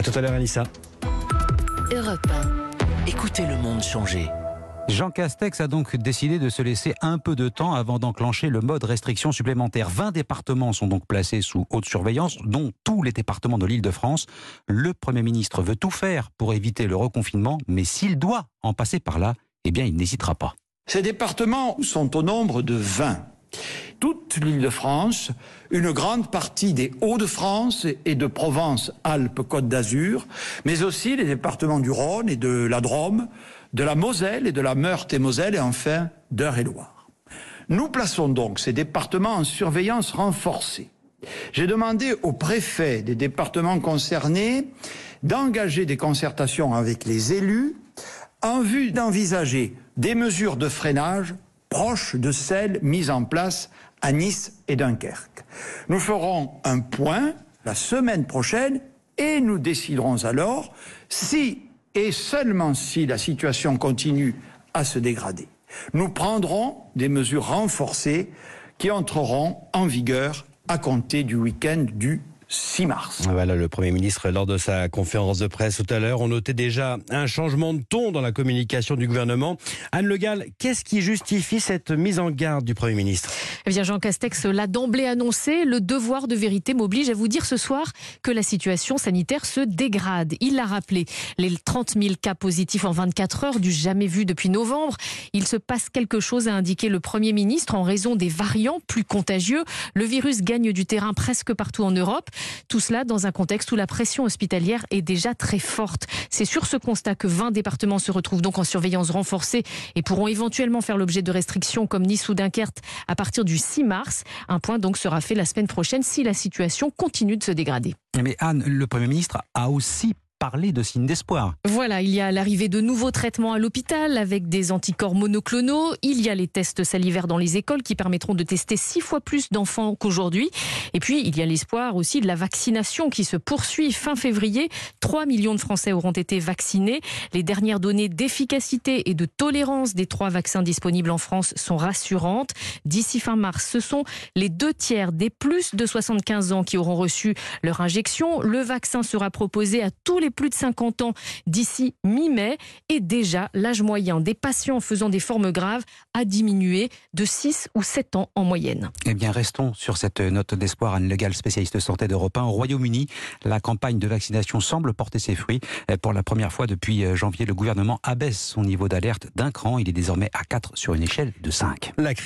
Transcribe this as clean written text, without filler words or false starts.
tout à l'heure, Anissa. Europe 1. Écoutez le monde changer. Jean Castex a donc décidé de se laisser un peu de temps avant d'enclencher le mode restriction supplémentaire. 20 départements sont donc placés sous haute surveillance, dont tous les départements de l'Île-de-France. Le Premier ministre veut tout faire pour éviter le reconfinement, mais s'il doit en passer par là, eh bien il n'hésitera pas. Ces départements sont au nombre de 20. Toute l'Île-de-France, une grande partie des Hauts-de-France et de Provence-Alpes-Côte d'Azur, mais aussi les départements du Rhône et de la Drôme, de la Moselle et de la Meurthe-et-Moselle et enfin d'Eure-et-Loir. Nous plaçons donc ces départements en surveillance renforcée. J'ai demandé aux préfets des départements concernés d'engager des concertations avec les élus en vue d'envisager des mesures de freinage proches de celles mises en place à Nice et Dunkerque. Nous ferons un point la semaine prochaine et nous déciderons alors si et seulement si la situation continue à se dégrader. Nous prendrons des mesures renforcées qui entreront en vigueur à compter du week-end du 6 mars. Voilà, le Premier ministre, lors de sa conférence de presse tout à l'heure, on notait déjà un changement de ton dans la communication du gouvernement. Anne Le Gall, qu'est-ce qui justifie cette mise en garde du Premier ministre ? Eh bien, Jean Castex l'a d'emblée annoncé, le devoir de vérité m'oblige à vous dire ce soir que la situation sanitaire se dégrade. Il l'a rappelé, les 30 000 cas positifs en 24 heures, du jamais vu depuis novembre. Il se passe quelque chose, a indiqué le Premier ministre, en raison des variants plus contagieux. Le virus gagne du terrain presque partout en Europe. Tout cela dans un contexte où la pression hospitalière est déjà très forte. C'est sur ce constat que 20 départements se retrouvent donc en surveillance renforcée et pourront éventuellement faire l'objet de restrictions comme Nice ou Dunkerque à partir du 6 mars. Un point donc sera fait la semaine prochaine si la situation continue de se dégrader. Mais Anne, le Premier ministre a aussi parler de signes d'espoir. Voilà, il y a l'arrivée de nouveaux traitements à l'hôpital avec des anticorps monoclonaux. Il y a les tests salivaires dans les écoles qui permettront de tester 6 fois plus d'enfants qu'aujourd'hui. Et puis, il y a l'espoir aussi de la vaccination qui se poursuit. Fin février, 3 millions de Français auront été vaccinés. Les dernières données d'efficacité et de tolérance des 3 vaccins disponibles en France sont rassurantes. D'ici fin mars, ce sont les 2/3 des plus de 75 ans qui auront reçu leur injection. Le vaccin sera proposé à tous les plus de 50 ans d'ici mi-mai. Et déjà, l'âge moyen des patients faisant des formes graves a diminué de 6 ou 7 ans en moyenne. Eh bien, restons sur cette note d'espoir. Anne Le Gall, spécialiste santé d'Europe 1. Au Royaume-Uni, la campagne de vaccination semble porter ses fruits. Pour la première fois depuis janvier, le gouvernement abaisse son niveau d'alerte d'un cran. Il est désormais à 4 sur une échelle de 5.